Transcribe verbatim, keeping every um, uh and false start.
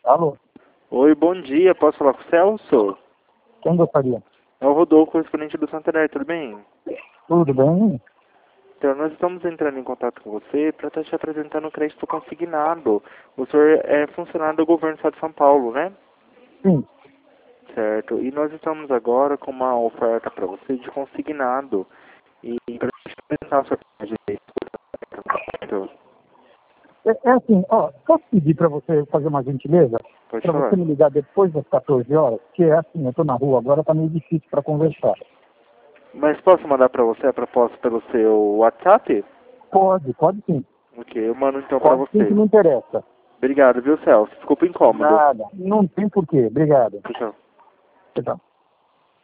Alô? Oi, bom dia. Posso falar com o Celso? Quem gostaria? É o Rodolfo, correspondente do Santander, tudo bem? Tudo bem? Então, nós estamos entrando em contato com você para estar te apresentando o crédito consignado. O senhor é funcionário do governo do estado de São Paulo, né? Sim. Certo. E nós estamos agora com uma oferta para você de consignado. E para te apresentar a sua crédito, É, é assim, ó, posso pedir para você fazer uma gentileza? pode Para você falar. me ligar depois das quatorze horas? Que é assim, eu estou na rua agora, tá meio difícil para conversar. Mas posso mandar para você a proposta pelo seu WhatsApp? Pode, pode sim. Ok, eu mando então para Pode sim que você. me interessa. Obrigado, viu, Celso? Desculpa o incômodo. Nada. Não tem porquê. Obrigado. Tchau, tchau. Tchau.